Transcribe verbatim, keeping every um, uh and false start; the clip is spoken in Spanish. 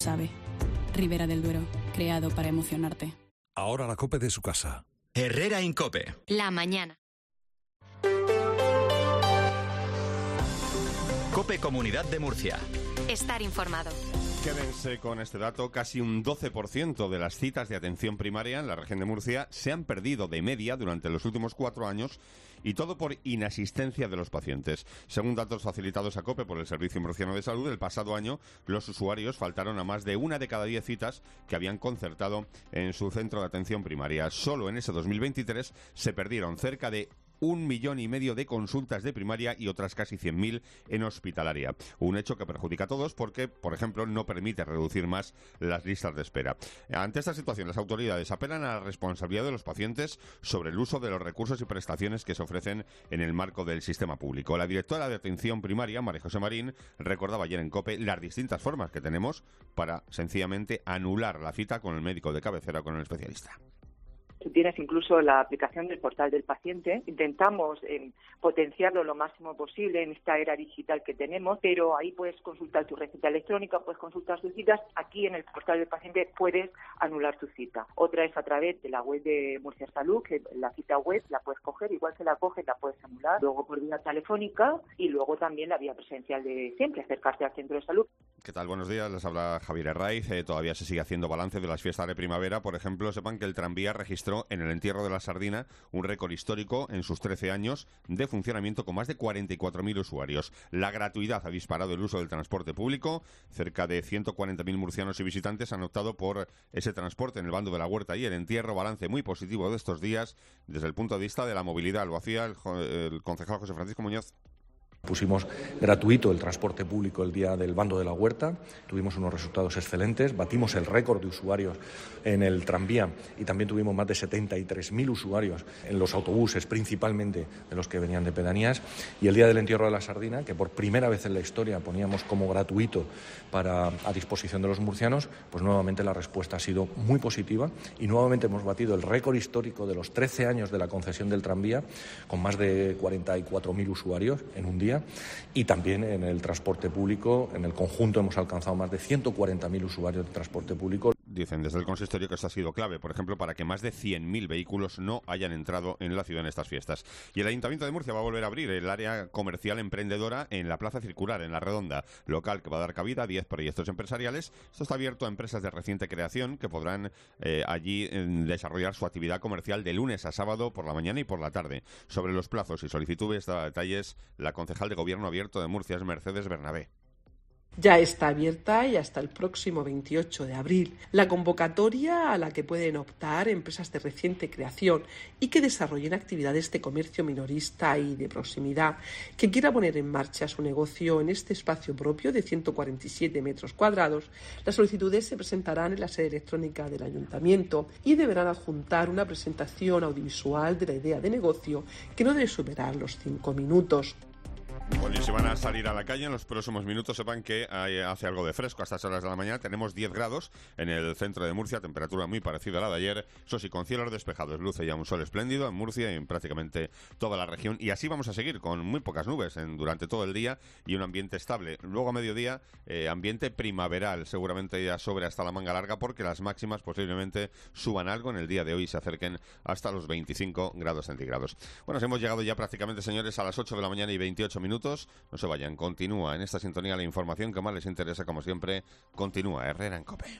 Sabe. Ribera del Duero, creado para emocionarte. Ahora la COPE de su casa. Herrera en COPE. La mañana. COPE Comunidad de Murcia. Estar informado. Quédense con este dato, casi un doce por ciento de las citas de atención primaria en la región de Murcia se han perdido de media durante los últimos cuatro años y todo por inasistencia de los pacientes. Según datos facilitados a COPE por el Servicio Murciano de Salud, el pasado año los usuarios faltaron a más de una de cada diez citas que habían concertado en su centro de atención primaria. Solo en ese dos mil veintitrés se perdieron cerca de un millón y medio de consultas de primaria y otras casi cien mil en hospitalaria. Un hecho que perjudica a todos porque, por ejemplo, no permite reducir más las listas de espera. Ante esta situación, las autoridades apelan a la responsabilidad de los pacientes sobre el uso de los recursos y prestaciones que se ofrecen en el marco del sistema público. La directora de atención primaria, María José Marín, recordaba ayer en COPE las distintas formas que tenemos para, sencillamente, anular la cita con el médico de cabecera o con el especialista. Tú tienes incluso la aplicación del portal del paciente. Intentamos eh, potenciarlo lo máximo posible en esta era digital que tenemos, pero ahí puedes consultar tu receta electrónica, puedes consultar tus citas. Aquí en el portal del paciente puedes anular tu cita. Otra es a través de la web de Murcia Salud, que la cita web la puedes coger, igual que la coges la puedes anular, luego por vía telefónica y luego también la vía presencial de siempre, acercarse al centro de salud. ¿Qué tal? Buenos días, les habla Javier Herraiz. Eh, todavía se sigue haciendo balance de las fiestas de primavera. Por ejemplo, sepan que el tranvía registró en el entierro de la Sardina un récord histórico en sus trece años de funcionamiento con más de cuarenta y cuatro mil usuarios. La gratuidad ha disparado el uso del transporte público. Cerca de ciento cuarenta mil murcianos y visitantes han optado por ese transporte en el bando de la Huerta y el entierro. Balance muy positivo de estos días desde el punto de vista de la movilidad. Lo hacía el, el concejal José Francisco Muñoz. Pusimos gratuito el transporte público el día del bando de la Huerta, tuvimos unos resultados excelentes, batimos el récord de usuarios en el tranvía y también tuvimos más de setenta y tres mil usuarios en los autobuses, principalmente de los que venían de pedanías, y el día del entierro de la Sardina, que por primera vez en la historia poníamos como gratuito para a disposición de los murcianos, pues nuevamente la respuesta ha sido muy positiva y nuevamente hemos batido el récord histórico de los trece años de la concesión del tranvía con más de cuarenta y cuatro mil usuarios en un día. Y también en el transporte público, en el conjunto hemos alcanzado más de ciento cuarenta mil usuarios de transporte público. Dicen desde el consistorio que esto ha sido clave, por ejemplo, para que más de cien mil vehículos no hayan entrado en la ciudad en estas fiestas. Y el Ayuntamiento de Murcia va a volver a abrir el área comercial emprendedora en la Plaza Circular, en La Redonda, local que va a dar cabida a diez proyectos empresariales. Esto está abierto a empresas de reciente creación que podrán eh, allí eh, desarrollar su actividad comercial de lunes a sábado por la mañana y por la tarde. Sobre los plazos y solicitudes da detalles la concejal de Gobierno Abierto de Murcia, es Mercedes Bernabé. Ya está abierta y hasta el próximo veintiocho de abril la convocatoria a la que pueden optar empresas de reciente creación y que desarrollen actividades de comercio minorista y de proximidad, que quiera poner en marcha su negocio en este espacio propio de ciento cuarenta y siete metros cuadrados. Las solicitudes se presentarán en la sede electrónica del Ayuntamiento y deberán adjuntar una presentación audiovisual de la idea de negocio que no debe superar los cinco minutos. Bueno, y si van a salir a la calle en los próximos minutos, sepan que hay, hace algo de fresco a estas horas de la mañana. Tenemos diez grados en el centro de Murcia, temperatura muy parecida a la de ayer. Eso sí, con cielos despejados, luce ya un sol espléndido en Murcia y en prácticamente toda la región. Y así vamos a seguir, con muy pocas nubes en, durante todo el día y un ambiente estable. Luego a mediodía, eh, ambiente primaveral, seguramente ya sobre hasta la manga larga, porque las máximas posiblemente suban algo en el día de hoy y se acerquen hasta los veinticinco grados centígrados. Bueno, hemos llegado ya prácticamente, señores, a las ocho de la mañana y veintiocho minutos. No se vayan, continúa en esta sintonía la información que más les interesa, como siempre. Continúa Herrera en COPE.